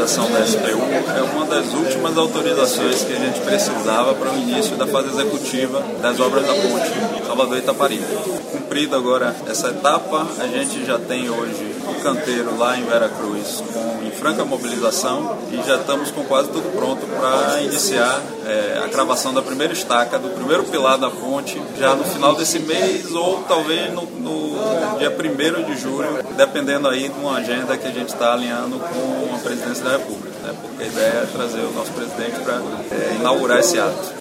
autorização da SPU é uma das últimas autorizações que a gente precisava para o início da fase executiva das obras da ponte Salvador-Itaparica. Cumprida agora essa etapa, a gente já tem hoje o canteiro lá em Veracruz em franca mobilização e já estamos com quase tudo pronto para iniciar a cravação da primeira estaca, do primeiro pilar da ponte, já no final desse mês ou talvez no dia 1º de julho, dependendo aí de uma agenda que a gente está alinhando com a Presidência da República, né? Porque a ideia é trazer o nosso presidente para inaugurar esse ato.